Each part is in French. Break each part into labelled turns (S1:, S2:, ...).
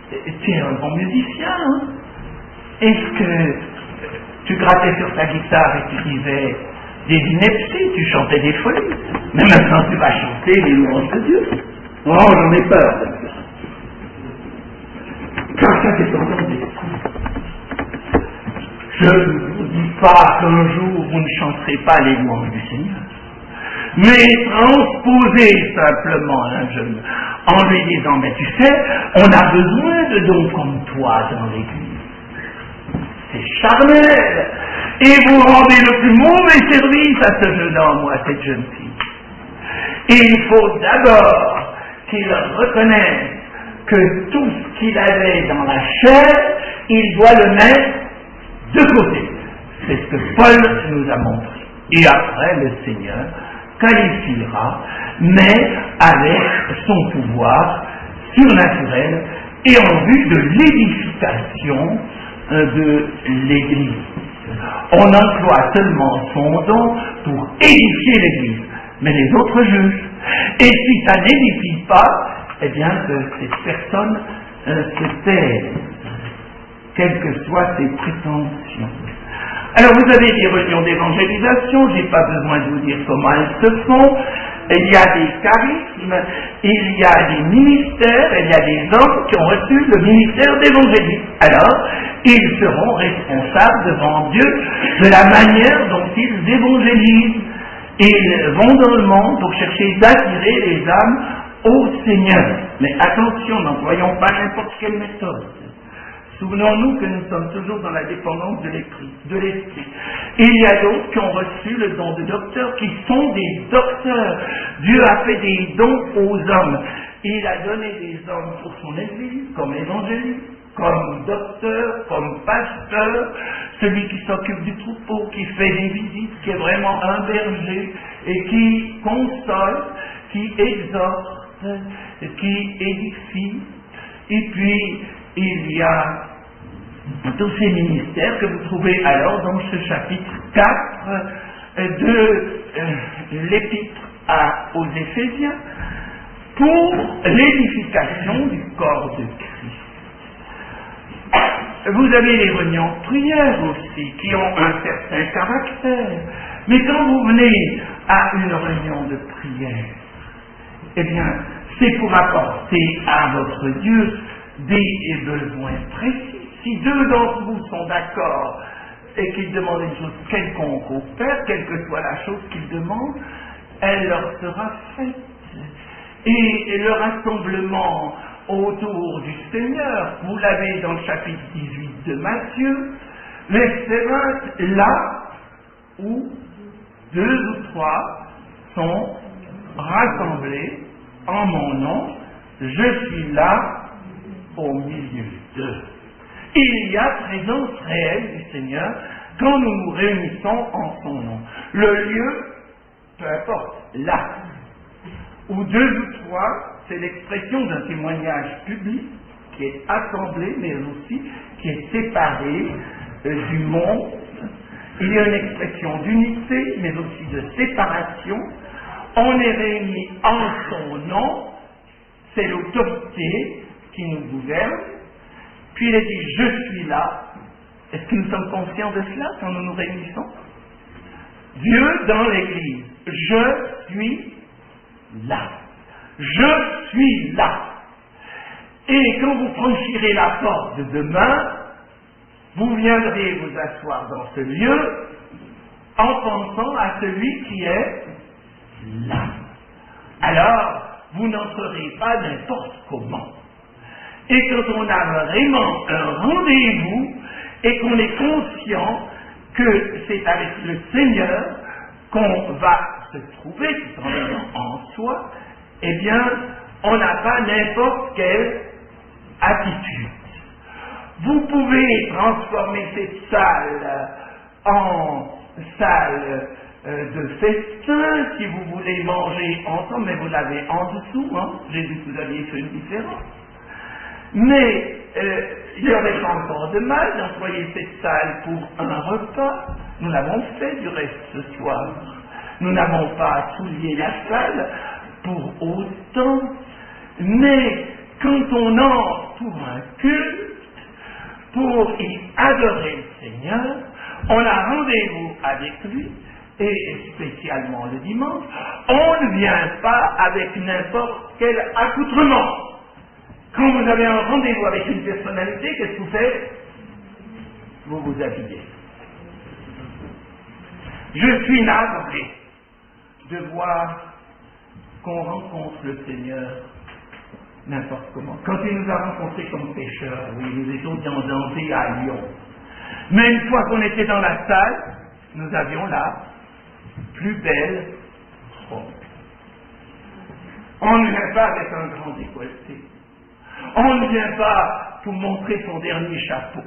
S1: Tu es un bon musicien, hein? Est-ce que tu grattais sur ta guitare et tu disais des inepties, tu chantais des folies, mais maintenant tu vas chanter les louanges de Dieu? Oh, j'en ai peur. Car ça c'est entendu. Je ne vous dis pas qu'un jour vous ne chanterez pas les louanges du Seigneur, mais transposez simplement un jeune en lui disant, mais tu sais, on a besoin de dons comme toi dans l'église. C'est charnel. Et vous rendez le plus mauvais service à ce jeune homme ou à cette jeune fille. Et il faut d'abord qu'il reconnaisse que tout ce qu'il avait dans la chair, il doit le mettre de côté. C'est ce que Paul nous a montré. Et après, le Seigneur qualifiera, mais avec son pouvoir surnaturel et en vue de l'édification de l'Église. On emploie seulement son don pour édifier l'Église, mais les autres jugent. Et si ça n'édifie pas, eh bien que cette personne se taise, quelles que soient ses prétentions. Alors vous avez des réunions d'évangélisation, je n'ai pas besoin de vous dire comment elles se font. Il y a des charismes, il y a des ministères, il y a des hommes qui ont reçu le ministère d'évangélisme. Alors, ils seront responsables devant Dieu de la manière dont ils évangélisent. Ils vont dans le monde pour chercher d'attirer les âmes au Seigneur. Mais attention, n'employons pas n'importe quelle méthode. Souvenons-nous que nous sommes toujours dans la dépendance de l'esprit. Il y a d'autres qui ont reçu le don de docteur, qui sont des docteurs. Dieu a fait des dons aux hommes. Il a donné des hommes pour son Église, comme évangéliste, comme docteur, comme pasteur, celui qui s'occupe du troupeau, qui fait des visites, qui est vraiment un berger, et qui console, qui exhorte, qui édifie. Et puis, il y a tous ces ministères que vous trouvez alors dans ce chapitre 4 de l'épître aux Éphésiens pour l'édification du corps de Christ. Vous avez les réunions de prière aussi qui ont un certain caractère, mais quand vous venez à une réunion de prière, eh bien, c'est pour apporter à votre Dieu des besoins précis. Si deux d'entre vous sont d'accord et qu'ils demandent une chose quelconque au Père, quelle que soit la chose qu'ils demandent, elle leur sera faite. Et le rassemblement autour du Seigneur, vous l'avez dans le chapitre 18 de Matthieu, verset 20, là où 2 ou 3 sont rassemblés en mon nom, je suis là au milieu d'eux. Il y a présence réelle du Seigneur quand nous nous réunissons en son nom. Le lieu, peu importe, là, où 2 ou 3, c'est l'expression d'un témoignage public qui est assemblé, mais aussi qui est séparé du monde. Il y a une expression d'unité, mais aussi de séparation. On est réunis en son nom, c'est l'autorité qui nous gouverne. Puis il a dit, je suis là. Est-ce que nous sommes conscients de cela quand nous nous réunissons? Dieu dans l'Église, je suis là. Je suis là. Et quand vous franchirez la porte de demain, vous viendrez vous asseoir dans ce lieu en pensant à celui qui est là. Alors, vous n'entrerez pas n'importe comment. Et quand on a vraiment un rendez-vous et qu'on est conscient que c'est avec le Seigneur qu'on va se trouver tout en ayant en soi, eh bien, on n'a pas n'importe quelle attitude. Vous pouvez transformer cette salle en salle de festin si vous voulez manger ensemble, mais vous l'avez en dessous, hein? J'ai vu que vous aviez fait une différence. Mais il n'y aurait pas encore de mal d'employer cette salle pour un repas. Nous l'avons fait du reste ce soir. Nous n'avons pas souillé la salle pour autant. Mais quand on entre pour un culte, pour y adorer le Seigneur. On a rendez-vous avec lui, et spécialement le dimanche. On ne vient pas avec n'importe quel accoutrement. Quand vous avez un rendez-vous avec une personnalité, qu'est-ce que vous faites? Vous vous habillez. Je suis navré de voir qu'on rencontre le Seigneur n'importe comment. Quand il nous a rencontrés comme pécheurs, oui, nous étions dansés à Lyon. Mais une fois qu'on était dans la salle, nous avions la plus belle robe. On ne vient pas avec un grand décolleté. On ne vient pas pour montrer son dernier chapeau.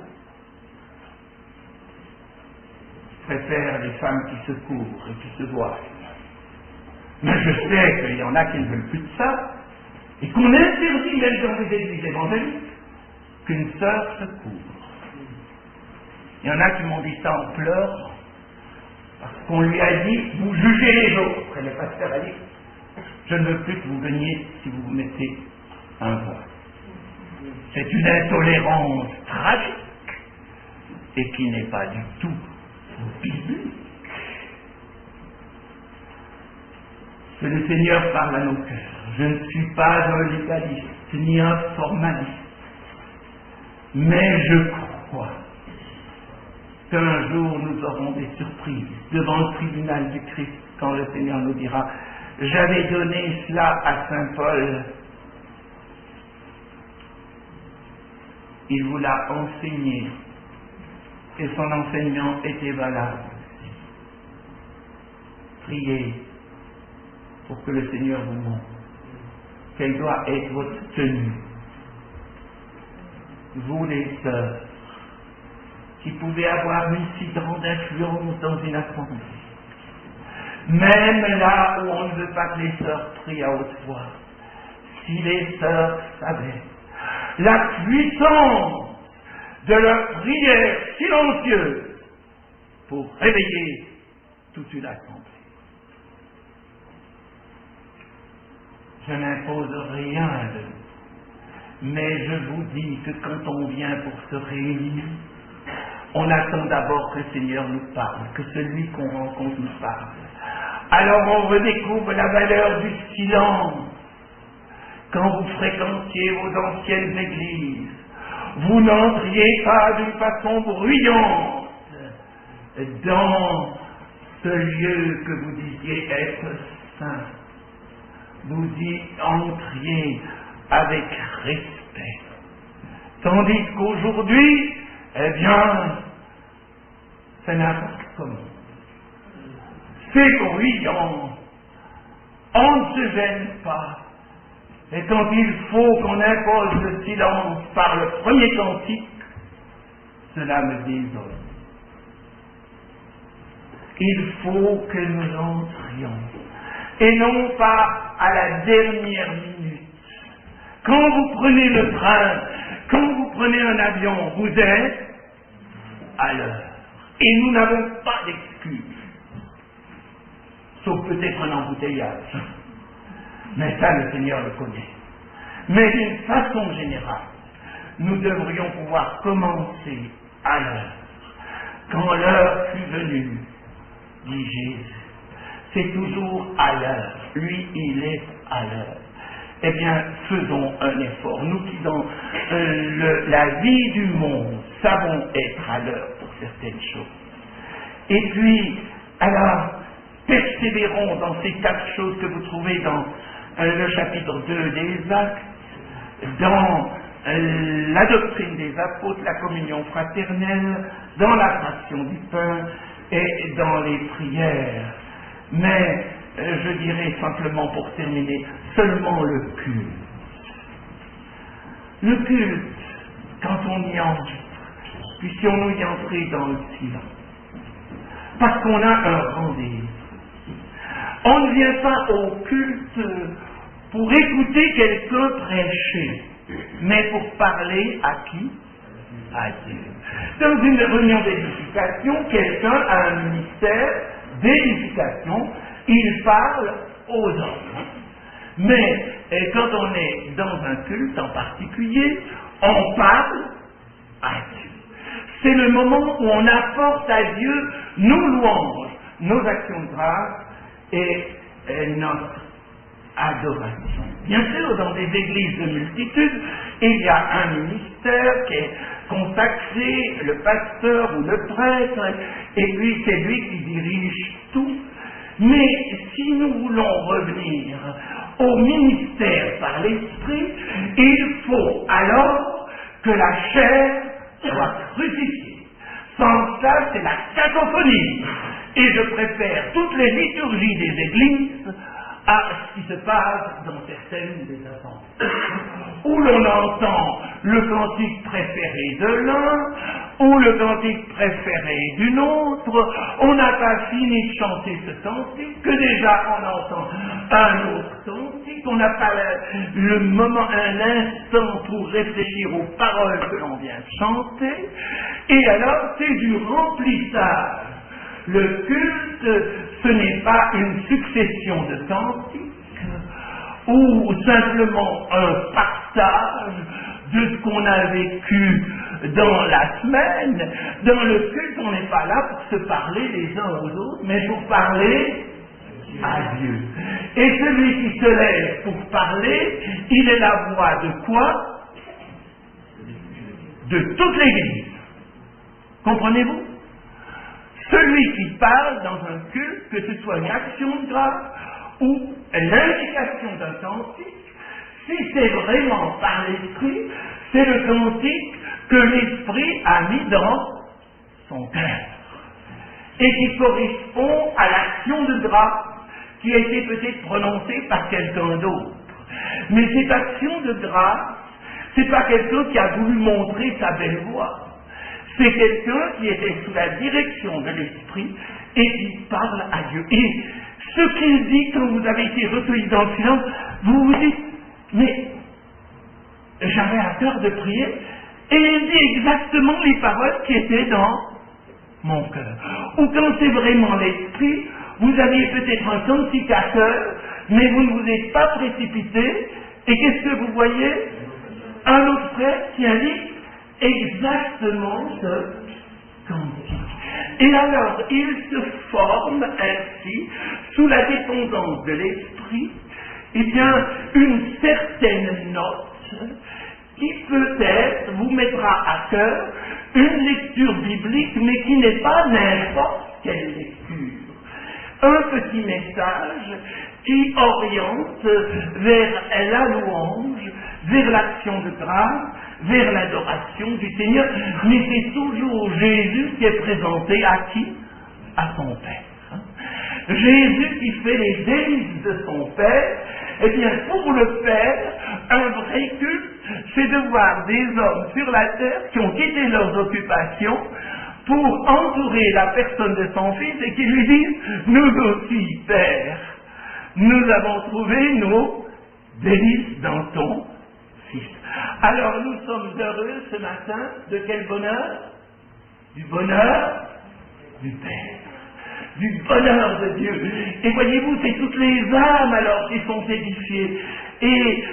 S1: Je préfère les femmes qui se couvrent et qui se voilent. Mais je sais qu'il y en a qui ne veulent plus de ça, et qu'on interdit même dans les églises évangéliques qu'une sœur se couvre. Il y en a qui m'ont dit ça en pleurs, parce qu'on lui a dit, vous jugez les autres. Et le pasteur a dit, je ne veux plus que vous veniez si vous vous mettez un voile. C'est une intolérance tragique, et qui n'est pas du tout biblique. Que le Seigneur parle à nos cœurs. Je ne suis pas un légaliste, ni un formaliste, mais je crois qu'un jour nous aurons des surprises devant le tribunal du Christ, quand le Seigneur nous dira, j'avais donné cela à Saint Paul, il vous l'a enseigné, et son enseignement était valable. Priez pour que le Seigneur vous montre quelle doit être votre tenue. Vous les sœurs, qui pouvez avoir une si grande influence dans une assemblée, même là où on ne veut pas que les sœurs prient à haute voix, si les sœurs savaient la puissance de leur prière silencieuse pour réveiller toute une assemblée. Je n'impose rien de vous, mais je vous dis que quand on vient pour se réunir, on attend d'abord que le Seigneur nous parle, que celui qu'on rencontre nous parle. Alors on redécouvre la valeur du silence. Quand vous fréquentiez vos anciennes églises, vous n'entriez pas d'une façon bruyante dans ce lieu que vous disiez être saint. Vous y entriez avec respect. Tandis qu'aujourd'hui, eh bien, c'est n'importe comment. C'est bruyant. On ne se gêne pas. Et quand il faut qu'on impose le silence par le premier cantique, cela me désole. Il faut que nous entrions. Et non pas à la dernière minute. Quand vous prenez le train, quand vous prenez un avion, vous êtes à l'heure. Et nous n'avons pas d'excuse. Sauf peut-être un embouteillage. Mais ça, le Seigneur le connaît. Mais d'une façon générale, nous devrions pouvoir commencer à l'heure. Quand l'heure fut venue, dit Jésus, c'est toujours à l'heure. Lui, il est à l'heure. Eh bien, faisons un effort. Nous qui, dans la vie du monde, savons être à l'heure pour certaines choses. Et puis, alors, persévérons dans ces 4 choses que vous trouvez dans le chapitre 2 des Actes, dans la doctrine des apôtres, la communion fraternelle, dans la fraction du pain et dans les prières. Mais, je dirais simplement pour terminer, seulement le culte. Le culte, quand on y entre, puissions-nous y entrer dans le silence. Parce qu'on a un rendez-vous. On ne vient pas au culte pour écouter quelqu'un prêcher, mais pour parler à qui? À Dieu. Dans une réunion d'édification, quelqu'un a un ministère d'édification, il parle aux hommes. Mais quand on est dans un culte en particulier, on parle à Dieu. C'est le moment où on apporte à Dieu nos louanges, nos actions de grâce et notre adoration. Bien sûr, dans des églises de multitude, il y a un ministère qui est consacré, le pasteur ou le prêtre, et puis c'est lui qui dirige tout. Mais si nous voulons revenir au ministère par l'Esprit, il faut alors que la chair soit crucifiée. Sans ça, c'est la cacophonie. Et je préfère toutes les liturgies des églises à ce qui se passe dans certaines des assemblées, où l'on entend le cantique préféré de l'un, ou le cantique préféré d'une autre. On n'a pas fini de chanter ce cantique, que déjà on entend un autre cantique, on n'a pas le moment, un instant pour réfléchir aux paroles que l'on vient de chanter, et alors c'est du remplissage. Le culte, ce n'est pas une succession de cantiques, ou simplement un partage de ce qu'on a vécu dans la semaine. Dans le culte, on n'est pas là pour se parler les uns aux autres, mais pour parler à Dieu. Et celui qui se lève pour parler, il est la voix de quoi? De toute l'Église. Comprenez-vous? Celui qui parle dans un culte, que ce soit une action de grâce ou l'indication d'un cantique, si c'est vraiment par l'Esprit, c'est le cantique que l'Esprit a mis dans son cœur et qui correspond à l'action de grâce qui a été peut-être prononcée par quelqu'un d'autre. Mais cette action de grâce, c'est pas quelqu'un qui a voulu montrer sa belle voix. C'est quelqu'un qui était sous la direction de l'Esprit et qui parle à Dieu. Et ce qu'il dit quand vous avez été recueillis dans le silence, vous vous dites, mais j'avais à cœur de prier, et il dit exactement les paroles qui étaient dans mon cœur. Ou quand c'est vraiment l'Esprit, vous aviez peut-être un cantique à cœur, mais vous ne vous êtes pas précipité, et qu'est-ce que vous voyez? Un autre frère qui a dit exactement ce cantique. Et alors, il se forme ainsi, sous la dépendance de l'Esprit, eh bien, une certaine note qui peut-être vous mettra à cœur une lecture biblique, mais qui n'est pas n'importe quelle lecture. Un petit message qui oriente vers la louange, vers l'action de grâce, vers l'adoration du Seigneur, mais c'est toujours Jésus qui est présenté à qui? À son Père. Jésus qui fait les délices de son Père. Eh bien, pour le Père, un vrai culte, c'est de voir des hommes sur la terre qui ont quitté leurs occupations pour entourer la personne de son Fils et qui lui disent, nous aussi, Père, nous avons trouvé nos délices dans ton Fils. Alors nous sommes heureux ce matin de quel bonheur? Du bonheur du Père. Du bonheur de Dieu. Et voyez-vous, c'est toutes les âmes alors qui sont édifiées. Et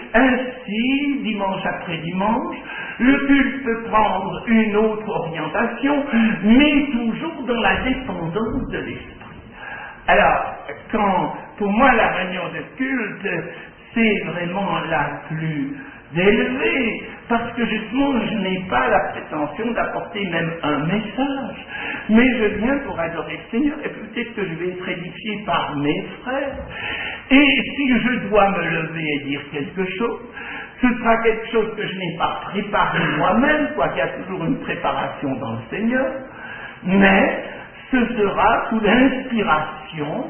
S1: ainsi, dimanche après dimanche, le culte peut prendre une autre orientation, mais toujours dans la dépendance de l'Esprit. Alors, pour moi, la réunion de culte, c'est vraiment la plus élevée, parce que justement, je n'ai pas la prétention d'apporter même un message, mais je viens pour adorer le Seigneur, et peut-être que je vais être édifié par mes frères, et si je dois me lever et dire quelque chose, ce sera quelque chose que je n'ai pas préparé moi-même, quoi qu'il y a toujours une préparation dans le Seigneur, mais ce sera sous l'inspiration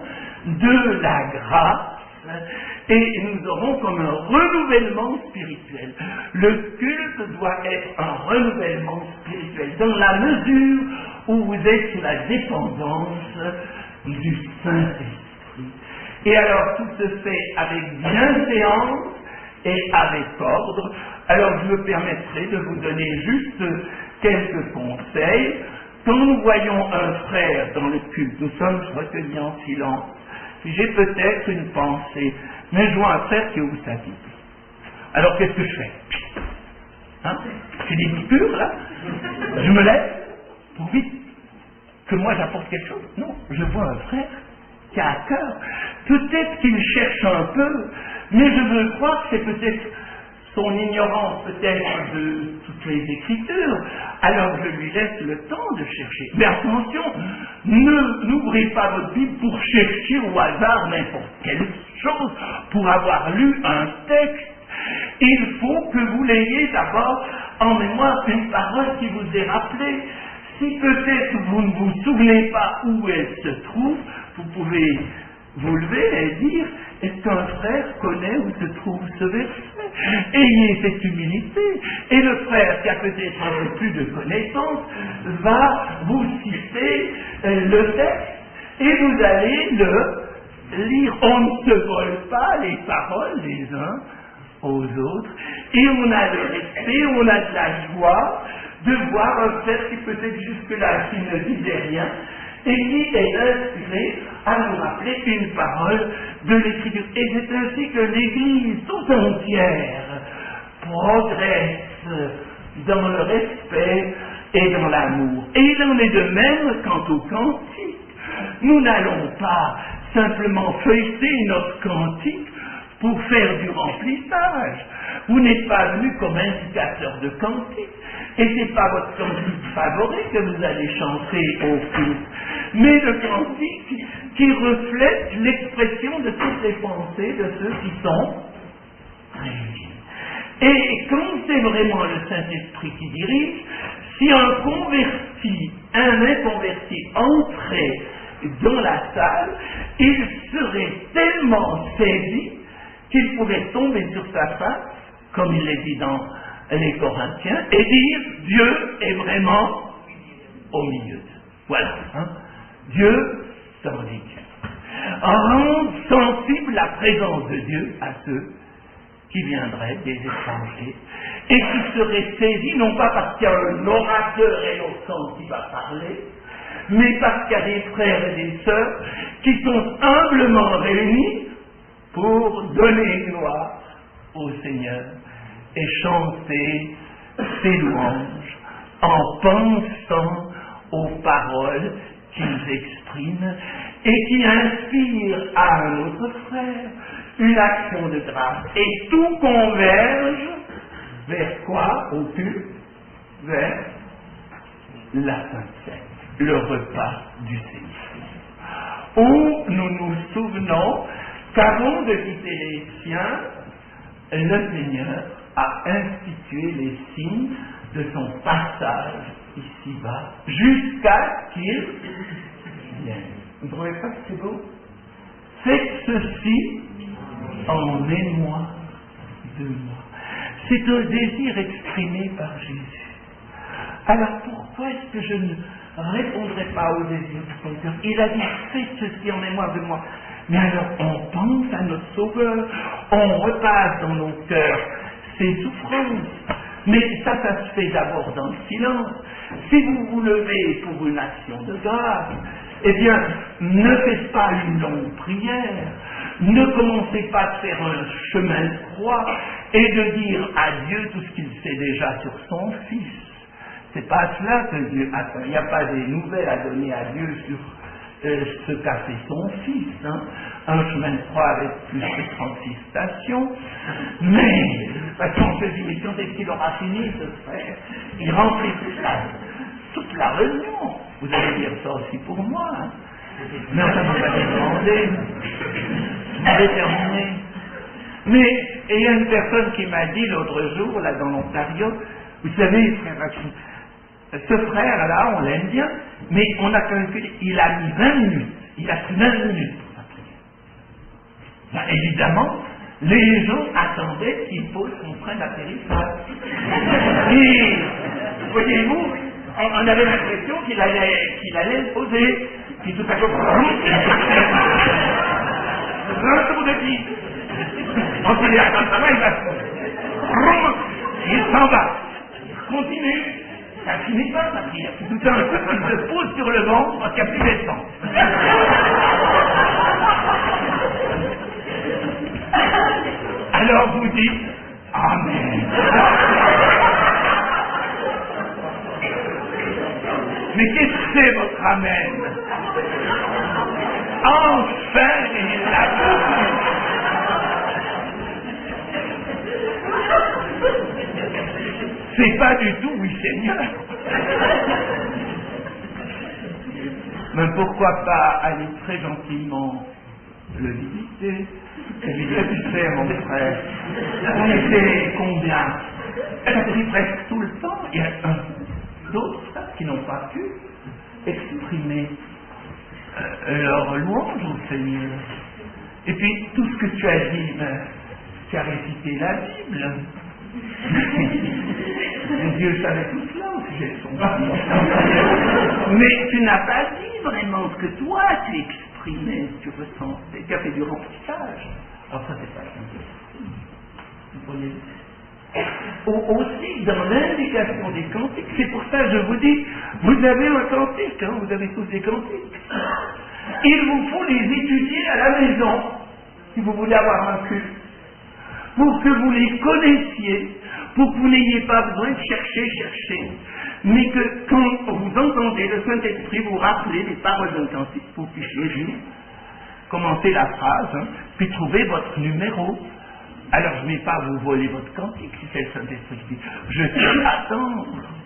S1: de la grâce, et nous aurons comme un renouvellement spirituel. Le culte doit être un renouvellement spirituel, dans la mesure où vous êtes sous la dépendance du Saint-Esprit. Et alors tout se fait avec bienséance et avec ordre. Alors je me permettrai de vous donner juste quelques conseils. Quand nous voyons un frère dans le culte, nous sommes recueillis en silence. J'ai peut-être une pensée. mais je vois un frère qui ouvre sa Bible. Alors qu'est-ce que je fais? Hein? C'est des coupures là? Je me lève pour vite que moi j'apporte quelque chose? Non, je vois un frère qui a à cœur. Peut-être qu'il cherche un peu, mais je veux croire que c'est peut-être son ignorance peut-être de toutes les Écritures. Alors je lui laisse le temps de chercher. Mais attention, n'ouvrez pas votre Bible pour chercher au hasard n'importe quelle chose, pour avoir lu un texte. Il faut que vous l'ayez d'abord en mémoire, une parole qui vous est rappelée. Si peut-être vous ne vous souvenez pas où elle se trouve, vous pouvez vous lever et dire: est-ce qu'un frère connaît où se trouve ce verset? Ayez cette humilité. Et le frère qui a peut-être un peu plus de connaissances va vous citer le texte et vous allez le lire. On ne se vole pas les paroles les uns aux autres, et on a le respect, on a de la joie de voir un frère qui peut-être jusque-là qui ne disait rien et qui est inspiré à nous rappeler une parole de l'Écriture. Et c'est ainsi que l'Église tout entière progresse dans le respect et dans l'amour. Et il en est de même quant au cantique. Nous n'allons pas simplement feuilleter notre cantique pour faire du remplissage. Vous n'êtes pas venu comme indicateur de cantique, et ce n'est pas votre cantique favori que vous allez chanter au culte, mais le cantique qui reflète l'expression de toutes les pensées de ceux qui sont réunis. Et quand c'est vraiment le Saint-Esprit qui dirige, si un inconverti entrait dans la salle, il serait tellement saisi qu'il pourrait tomber sur sa face, comme il est dit dans les Corinthiens, et dire: Dieu est vraiment au milieu d'eux. Voilà. Dieu dans les cœurs. Rendre sensible la présence de Dieu à ceux qui viendraient des étrangers et qui seraient saisis, non pas parce qu'il y a un orateur éloquent qui va parler, mais parce qu'il y a des frères et des sœurs qui sont humblement réunis pour donner gloire au Seigneur et chanter ses louanges en pensant aux paroles qu'ils expriment et qui inspirent à un autre frère une action de grâce. Et tout converge vers quoi au culte? Vers la Sainte Seine, le repas du Seigneur, où nous nous souvenons qu'avant de quitter les siens, le Seigneur a institué les signes de son passage ici-bas, jusqu'à qu'il vienne. Vous ne trouvez pas que c'est beau? Faites ceci en mémoire de moi. C'est un désir exprimé par Jésus. Alors pourquoi est-ce que je ne répondrai pas au désir de son cœur? Il a dit: faites ceci en mémoire de moi. Mais alors on pense à notre Sauveur, on repasse dans nos cœurs ses souffrances. Mais ça se fait d'abord dans le silence. Si vous vous levez pour une action de grâce, eh bien, ne faites pas une longue prière, ne commencez pas à faire un chemin de croix et de dire à Dieu tout ce qu'il sait déjà sur son Fils. C'est pas cela que Dieu attend. Il n'y a pas des nouvelles à donner à Dieu sur ce qu'a fait son Fils, un chemin de croix avec plus de 36 stations, mais on se dit: mais quand est-ce qu'il aura fini ce frère? Il remplit toute la réunion. Vous allez dire ça aussi pour moi, mais ça ne va pas demander. Je vais terminer. Mais il y a une personne qui m'a dit l'autre jour, là dans l'Ontario: vous savez, frère Rachid, ce frère-là, on l'aime bien, mais on a calculé, il a mis 20 minutes. Il a pris 20 minutes pour sa prière. Ben, évidemment, les gens attendaient qu'il pose son frein d'atterrissage. Et, voyez-vous, on avait l'impression qu'il allait le poser. Puis tout à coup, un tour de vie. On se dit: attends, ça va, il va se... Il s'en va. Continue. Ça ne finit pas sa prière. Tout d'un coup, il se pose sur le ventre parce qu'il n'y a plus d'essence. Alors vous dites Amen. Mais qu'est-ce que c'est votre Amen? Enfin, il l'a vu. C'est pas du tout oui Seigneur. Mais pourquoi pas aller très gentiment le visiter et lui dire, tu sais mon frère, on était combien? Elle a pris presque tout le temps. Il y a d'autres frères qui n'ont pas pu exprimer leur louange au Seigneur. Et puis tout ce que tu as dit, tu as récité la Bible. Dieu savait tout cela au sujet de son fils. Mais tu n'as pas dit vraiment ce que toi tu exprimais, tu ressentais, tu as fait du remplissage. Alors ça c'est pas simple. Vous voyez. Aussi dans l'indication des cantiques, c'est pour ça que je vous dis, vous avez un cantique, hein, vous avez tous des cantiques. Il vous faut les étudier à la maison, si vous voulez avoir un culte, pour que vous les connaissiez, pour que vous n'ayez pas besoin de chercher, mais que quand vous entendez le Saint-Esprit vous rappeler les paroles d'un cantique, vous puissiez dire, commencer la phrase, hein, puis trouver votre numéro. Alors je ne vais pas vous voler votre cantique si c'est le Saint-Esprit qui dit, je sais attendre.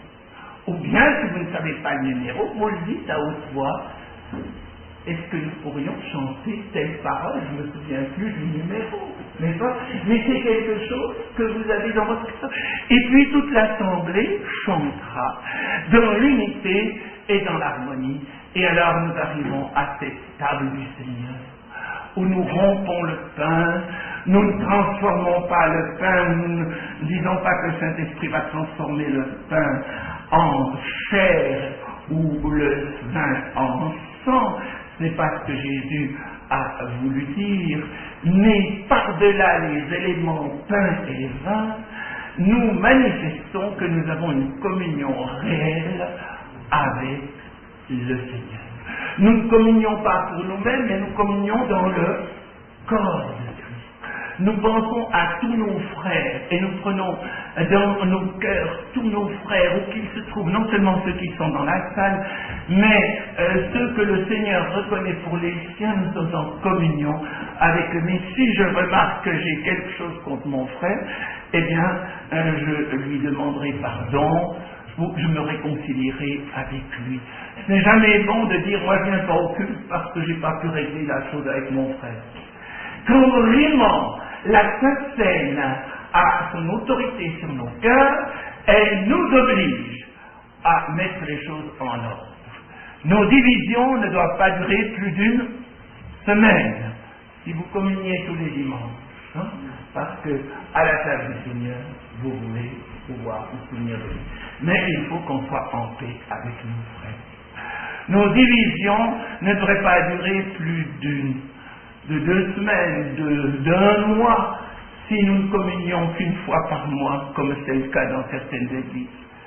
S1: Ou bien, si vous ne savez pas le numéro, vous le dites à haute voix. Est-ce que nous pourrions chanter telle parole? Je ne me souviens plus du numéro, n'est-ce pas? Mais c'est quelque chose que vous avez dans votre cœur. Et puis toute l'assemblée chantera dans l'unité et dans l'harmonie. Et alors nous arrivons à cette table du Seigneur, où nous rompons le pain, nous ne transformons pas le pain, nous ne disons pas que le Saint-Esprit va transformer le pain en chair ou le vin en sang. Ce n'est pas ce que Jésus a voulu dire, mais par-delà les éléments pain et vin, nous manifestons que nous avons une communion réelle avec le Seigneur. Nous ne communions pas pour nous-mêmes, mais nous communions dans le corps de Christ. Nous pensons à tous nos frères et nous prenons dans nos cœurs tous nos frères, où qu'ils se trouvent, non seulement ceux qui sont dans la salle, mais ceux que le Seigneur reconnaît pour les siens. Nous sommes en communion avec eux. Mais si je remarque que j'ai quelque chose contre mon frère, eh bien, je lui demanderai pardon, je me réconcilierai avec lui. Ce n'est jamais bon de dire, moi je viens pas au culte parce que j'ai pas pu régler la chose avec mon frère. Quand vraiment la Sainte Seine a son autorité sur nos cœurs, elle nous oblige à mettre les choses en ordre. Nos divisions ne doivent pas durer plus d'une semaine. Si vous communiez tous les dimanches, hein, parce que à la table du Seigneur, vous voulez pouvoir vous souvenir de lui. Mais il faut qu'on soit en paix avec nos frères. Nos divisions ne devraient pas durer plus de 2 semaines, d'un mois, si nous ne communions qu'une fois par mois, comme c'est le cas dans certaines églises.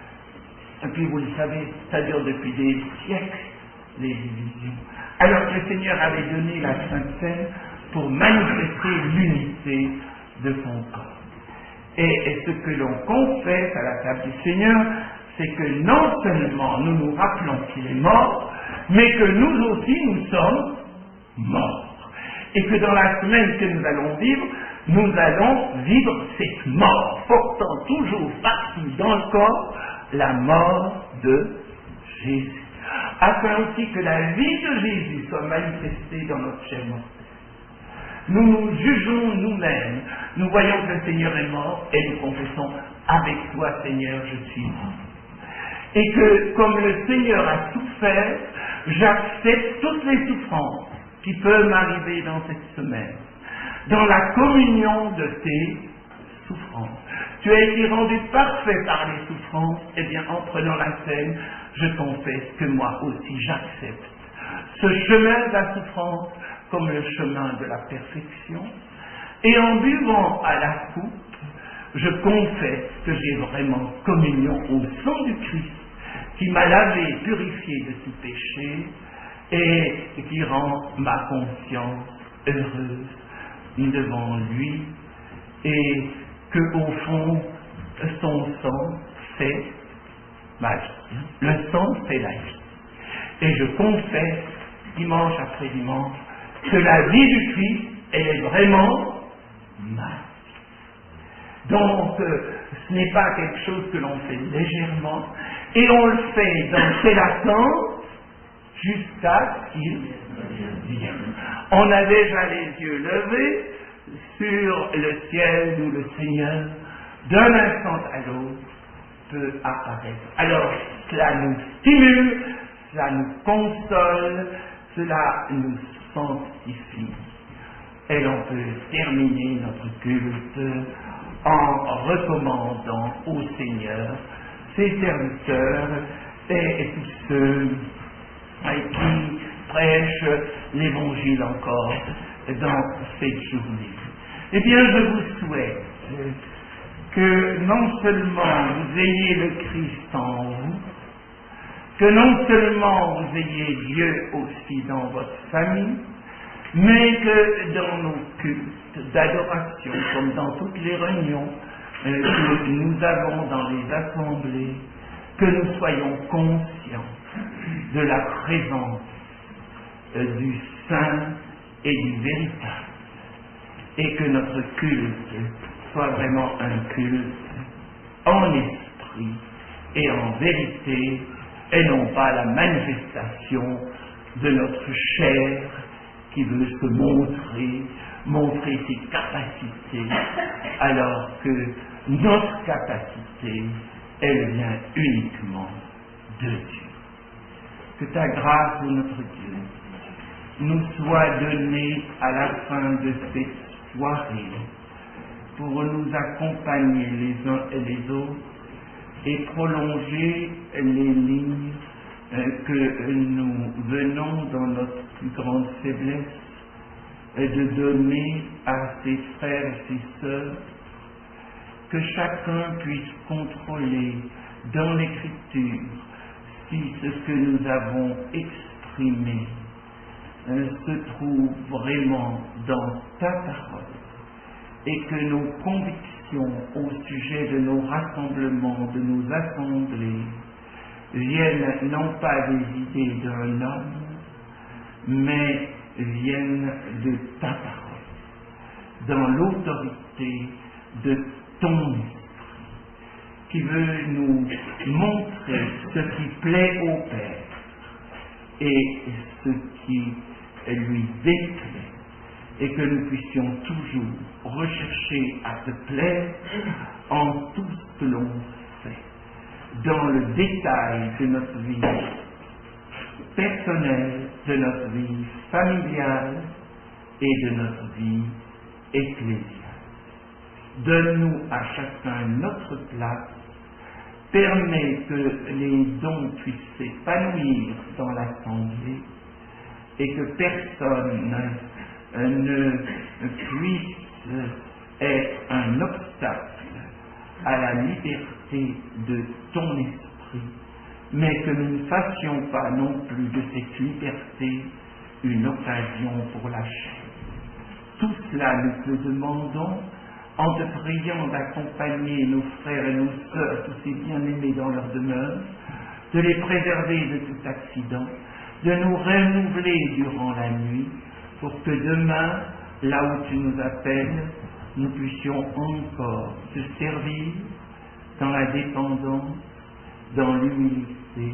S1: Et puis vous le savez, ça dure depuis des siècles, les divisions. Alors que le Seigneur avait donné la Sainte Seine pour manifester l'unité de son corps. Et ce que l'on confesse à la table du Seigneur, c'est que non seulement nous nous rappelons qu'il est mort, mais que nous aussi nous sommes morts. Et que dans la semaine que nous allons vivre, nous allons vivre cette mort, portant toujours partout dans le corps la mort de Jésus. Afin aussi que la vie de Jésus soit manifestée dans notre chair mortelle. Nous nous jugeons nous-mêmes, nous voyons que le Seigneur est mort et nous confessons, avec toi Seigneur, je suis mort. Et que comme le Seigneur a souffert, j'accepte toutes les souffrances qui peuvent m'arriver dans cette semaine, dans la communion de tes souffrances. Tu as été rendu parfait par les souffrances, et bien en prenant la scène, je confesse que moi aussi j'accepte ce chemin de la souffrance comme le chemin de la perfection, et en buvant à la coupe, je confesse que j'ai vraiment communion au sang du Christ, qui m'a lavé, purifié de tout péché, et qui rend ma conscience heureuse devant lui et que au fond, son sang, c'est ma vie. Le sang, c'est la vie. Et je confesse, dimanche après dimanche, que la vie du Christ, elle est vraiment ma vie. Donc, ce n'est pas quelque chose que l'on fait légèrement, et on le fait dans quelle attente jusqu'à ce qu'il vienne. On a déjà les yeux levés sur le ciel où le Seigneur, d'un instant à l'autre, peut apparaître. Alors, cela nous stimule, cela nous console, cela nous sanctifie. Et l'on peut terminer notre culte en recommandant au Seigneur ses serviteurs et tous ceux qui prêchent l'Évangile encore dans cette journée. Eh bien, je vous souhaite que non seulement vous ayez le Christ en vous, que non seulement vous ayez Dieu aussi dans votre famille, mais que dans nos cultes d'adoration, comme dans toutes les réunions que nous avons dans les assemblées, que nous soyons conscients de la présence du Saint et du véritable, et que notre culte soit vraiment un culte en esprit et en vérité, et non pas la manifestation de notre chair qui veut se montrer ses capacités, alors que notre capacité, elle vient uniquement de Dieu. Que ta grâce, ô notre Dieu, nous soit donnée à la fin de cette soirée pour nous accompagner les uns et les autres et prolonger les lignes que nous venons dans notre plus grande faiblesse de donner à ses frères et ses sœurs, que chacun puisse contrôler dans l'Écriture si ce que nous avons exprimé se trouve vraiment dans ta parole et que nos convictions au sujet de nos rassemblements, de nos assemblées, viennent non pas des idées d'un homme, mais viennent de ta parole, dans l'autorité de ton esprit, qui veut nous montrer ce qui plaît au Père et ce qui lui déplaît, et que nous puissions toujours rechercher à te plaire en tout ce que l'on fait, dans le détail de notre vie personnelle, de notre vie familiale et de notre vie ecclésiale. Donne-nous à chacun notre place, permets que les dons puissent s'épanouir dans l'assemblée et que personne ne puisse être un obstacle à la liberté de ton esprit, mais que nous ne fassions pas non plus de cette liberté une occasion pour la chair. Tout cela, nous te demandons en te priant d'accompagner nos frères et nos sœurs, tous ces bien-aimés dans leur demeure, de les préserver de tout accident, de nous renouveler durant la nuit, pour que demain, là où tu nous appelles, nous puissions encore te servir dans la dépendance, dans l'humilité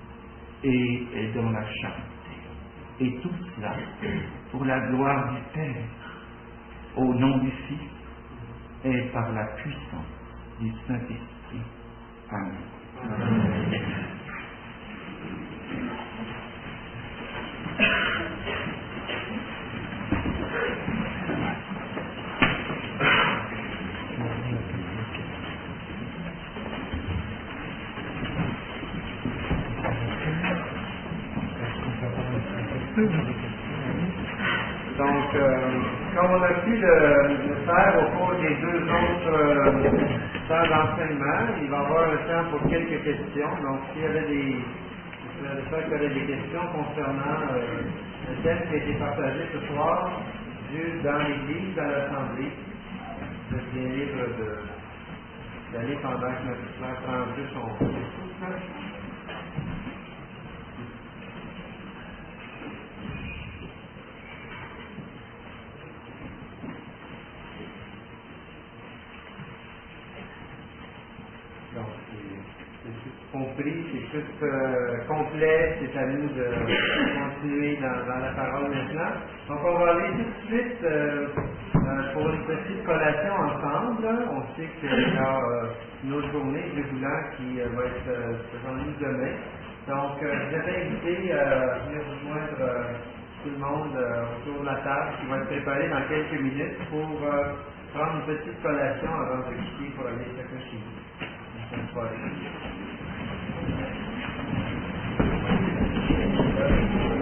S1: et dans la charité. Et tout cela pour la gloire du Père, au nom du Fils et par la puissance du Saint-Esprit. Amen. Amen.
S2: Donc, comme on a pu le faire au cours des deux autres temps d'enseignement, il va y avoir un temps pour quelques questions. Donc, s'il y avait des questions concernant le thème qui a été partagé ce soir, dans l'Église, dans l'Assemblée, vous êtes bien libre d'aller pendant que notre frère prend juste son souffle. Donc, c'est tout compris, c'est tout complet, c'est à nous de continuer dans la parole maintenant. Donc, on va aller tout de suite pour une petite collation ensemble. On sait qu'il y a une autre journée de boulant qui va être devant nous demain. Donc, je vais inviter à venir rejoindre tout le monde autour de la table qui va être préparé dans quelques minutes pour prendre une petite collation avant de quitter pour aller chacun chez vous. Bonne soirée.